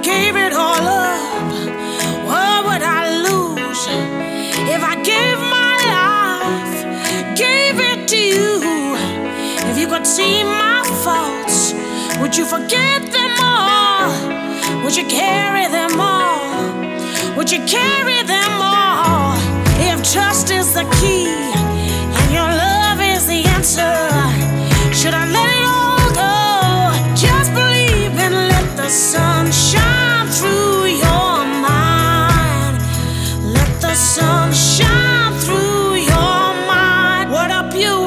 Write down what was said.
gave it all up, what would I lose if I gave my life, gave it to you? If you could see my faults, would you forget them all? Would you carry them all? Would you carry them all? If trust is the key,